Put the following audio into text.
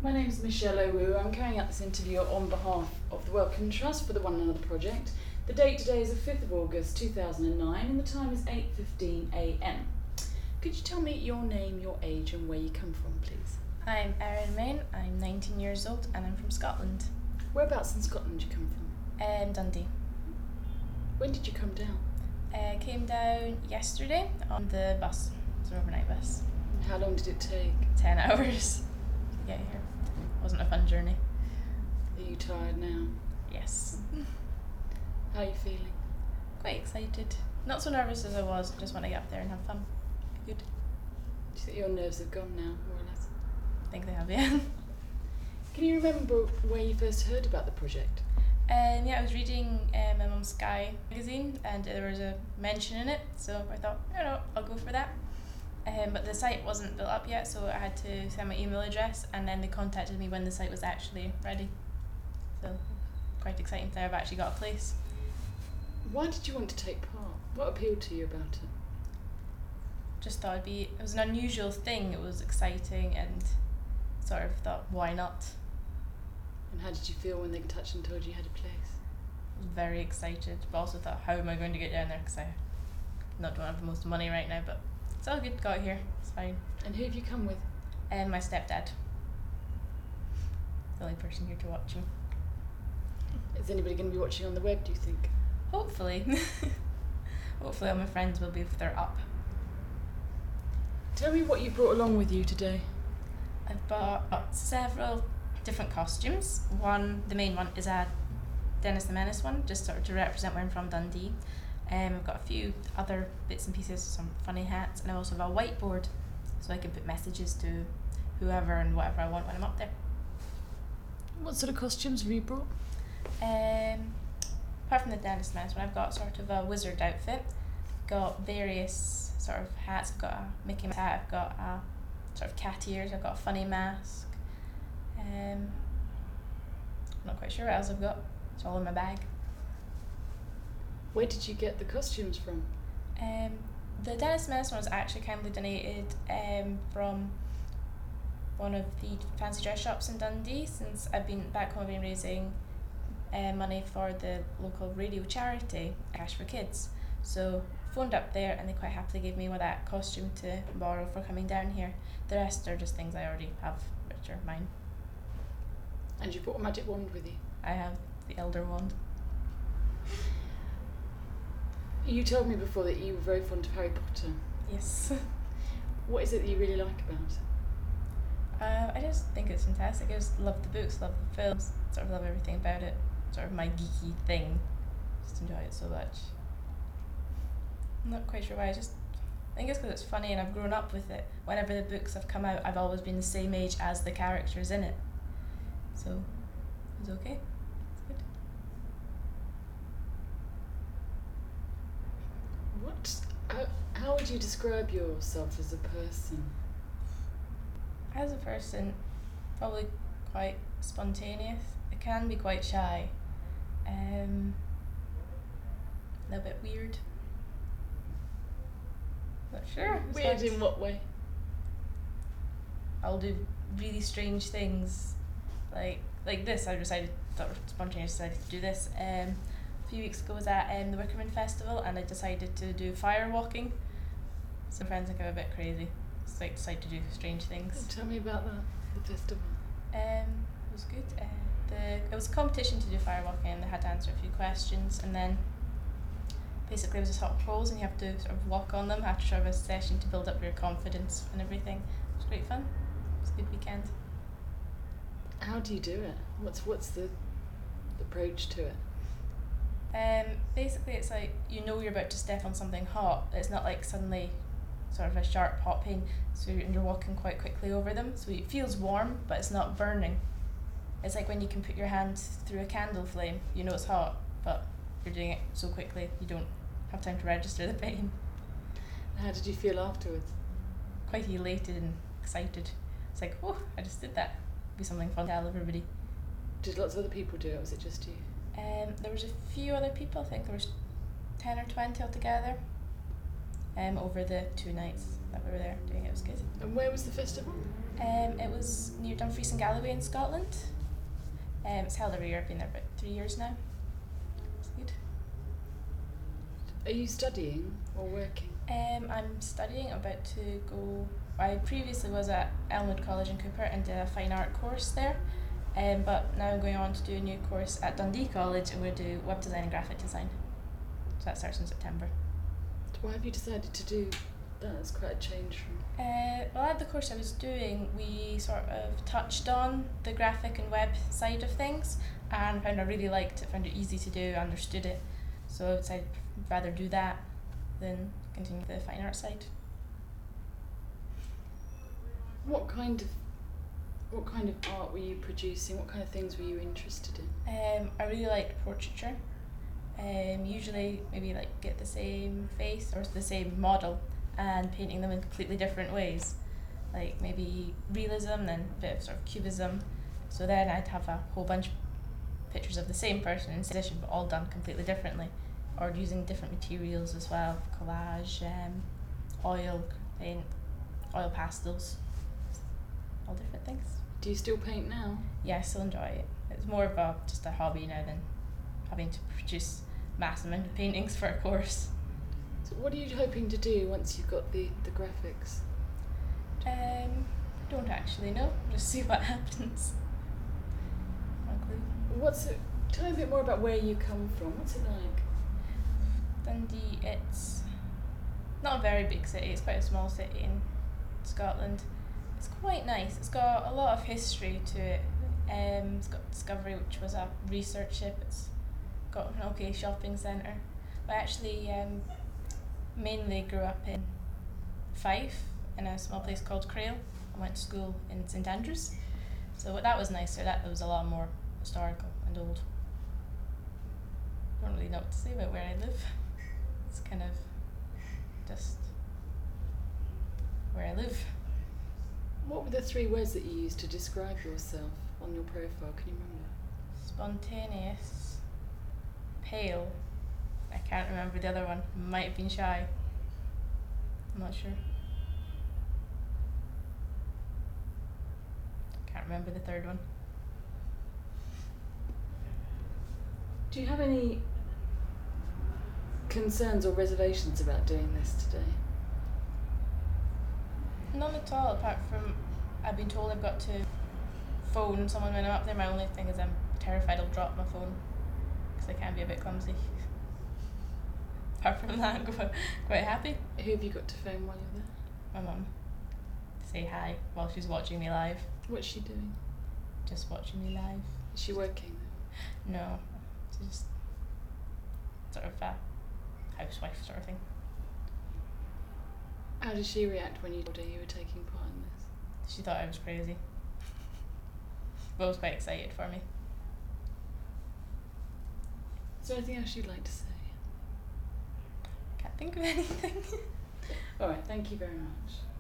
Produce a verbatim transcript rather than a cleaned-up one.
My name's Michelle Owu. I'm carrying out this interview on behalf of the Wellcome Trust for the One Another project. The date today is the fifth of August two thousand nine and the time is eight fifteen a m. Could you tell me your name, your age and where you come from, please? I'm Erin Main, I'm nineteen years old and I'm from Scotland. Whereabouts in Scotland do you come from? Um, Dundee. When did you come down? I uh, came down yesterday on the bus. It's an overnight bus. How long did it take? Ten hours to get here. Wasn't a fun journey. Are you tired now? Yes. How are you feeling? Quite excited. Not so nervous as I was, just want to get up there and have fun. Be good. Do you think your nerves have gone now, more or less? I think they have, yeah. Can you remember where you first heard about the project? Um, yeah, I was reading um, my mum's Sky magazine and there was a mention in it, so I thought, I don't know, I'll go for that. Um, but the site wasn't built up yet, so I had to send my email address and then they contacted me when the site was actually ready. So quite exciting that I've actually got a place. Why did you want to take part? What appealed to you about it? Just thought it'd be, it was an unusual thing, it was exciting and sort of thought, why not? And how did you feel when they touched and told you you had a place? I was very excited, but also thought, how am I going to get down there? Because I not don't have the most money right now, but it's all good, got here, it's fine. And who have you come with? And my stepdad. The only person here to watch me. Is anybody going to be watching on the web, do you think? Hopefully. Hopefully all my friends will be if they're up. Tell me what you brought along with you today. I've bought several different costumes. One, the main one, is a Dennis the Menace one, just sort of to represent where I'm from, Dundee. Um, I've got a few other bits and pieces, some funny hats, and I also have a whiteboard so I can put messages to whoever and whatever I want when I'm up there. What sort of costumes have you brought? Um, apart from the Dennis the Menace one, I've got sort of a wizard outfit, got various sort of hats. I've got a Mickey Mouse hat, I've got a sort of cat ears, I've got a funny mask. Um, I'm not quite sure what else I've got. It's all in my bag. Where did you get the costumes from? Um, the Dennis Menace one was actually kindly donated um, from one of the fancy dress shops in Dundee. Since I've been back home, I've been raising uh, money for the local radio charity, Cash for Kids. So phoned up there and they quite happily gave me that costume to borrow for coming down here. The rest are just things I already have, which are mine. And you brought a magic wand with you? I have the Elder Wand. You told me before that you were very fond of Harry Potter. Yes. What is it that you really like about it? Uh, I just think it's fantastic. I just love the books, love the films, sort of love everything about it. Sort of my geeky thing. Just enjoy it so much. I'm not quite sure why, I just I think it's because it's funny and I've grown up with it. Whenever the books have come out, I've always been the same age as the characters in it. So, it was okay. It's good. What? How, how would you describe yourself as a person? As a person, probably quite spontaneous. I can be quite shy. Um, a little bit weird. Not sure. It's Weird hard. in what way? I'll do really strange things, like like this. I decided, sort of spontaneously decided to do this. Um, a few weeks ago I was at um, the Wickerman Festival and I decided to do fire walking. Some friends think I'm a bit crazy. So I decided to do strange things. Tell me about that, the festival. Um, it was good. Uh, the it was a competition to do fire walking and they had to answer a few questions and then basically it was a sort of poles and you have to sort of walk on them after sort of a session to build up your confidence and everything. It was great fun. It was a good weekend. How do you do it? What's what's the approach to it? Um, basically it's like you know you're about to step on something hot. It's not like suddenly sort of a sharp hot pain, so you're, and you're walking quite quickly over them, so it feels warm but it's not burning. It's like when you can put your hand through a candle flame, you know it's hot, but you're doing it so quickly you don't have time to register the pain. How did you feel afterwards? Quite elated and excited. It's like, oh, I just did that. It'll be something fun to tell everybody. Did lots of other people do it, or was it just you? Um, there was a few other people, I think there was ten or twenty altogether. Um, over the two nights that we were there doing it, it was good. And where was the festival? Um, it was near Dumfries and Galloway in Scotland. Um, it's held every year. I've been there about three years now. It's good. Are you studying or working? Um, I'm studying. I'm about to go. I previously was at Elmwood College in Cooper and did a fine art course there. Um, but now I'm going on to do a new course at Dundee College and we're going to do web design and graphic design. So that starts in September. Why have you decided to do that? It's quite a change from... Uh, well, at the course I was doing, we sort of touched on the graphic and web side of things and found I really liked it, found it easy to do, understood it. So I decided I'd rather do that than continue the fine art side. What kind of what kind of art were you producing? What kind of things were you interested in? Um, I really liked portraiture. Um, usually maybe like get the same face or the same model and painting them in completely different ways. Like maybe realism, then a bit of sort of cubism. So then I'd have a whole bunch of pictures of the same person in session but all done completely differently. Or using different materials as well, collage, um, oil paint, oil pastels, all different things. Do you still paint now? Yeah, I still enjoy it. It's more of a just a hobby now than having to produce mass amount of paintings for a course. So what are you hoping to do once you've got the, the graphics? Um, don't actually know. Just see what happens. No clue. What's it? Tell me a bit more about where you come from. What's it like? Dundee, it's not a very big city. It's quite a small city in Scotland. It's quite nice. It's got a lot of history to it. Um, it's got Discovery, which was a research ship. It's got an okay shopping centre. I actually um, mainly grew up in Fife, in a small place called Crail. I went to school in St Andrews. So that was nicer. That was a lot more historical and old. I don't really know what to say about where I live. It's kind of just where I live. What were the three words that you used to describe yourself on your profile? Can you remember? Spontaneous, pale. I can't remember the other one. Might have been shy. I'm not sure. Can't remember the third one. Do you have any concerns or reservations about doing this today? None at all, apart from I've been told I've got to phone someone when I'm up there. My only thing is I'm terrified I'll drop my phone because I can be a bit clumsy. Apart from that, I'm quite, quite happy. Who have you got to phone while you're there? My mum. To say hi while she's watching me live. What's she doing? Just watching me live. Is she working? No, she's just sort of a housewife sort of thing. How did she react when you told her you were taking part in this? She thought I was crazy. But was quite excited for me. Is there anything else you'd like to say? Can't think of anything. Alright, thank you very much.